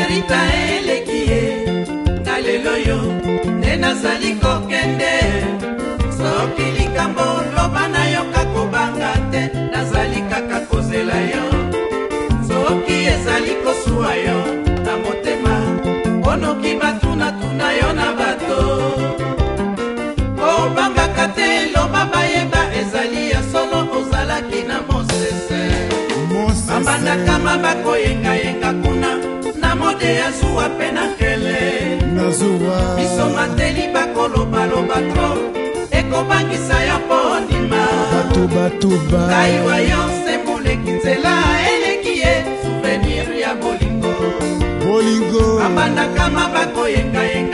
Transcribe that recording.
Rita elekie nalelo yo nenazali kokende soki likambo loba na yo kakobanga te nazali kaka kozela yo soki ezali kosuwa yo na motema onoki batuna yo na bato kobangaka te loba bayeba ezali ya solo ozalaki na mosese bambandaka mabako yenga kuna na mode ya zuwa pe na kele biso mateli bakoloba tro ekobangisa yo pondima kaiwa yo semoleki nzela eleki ye souvenir ya bolingo bambandaka mabako yenga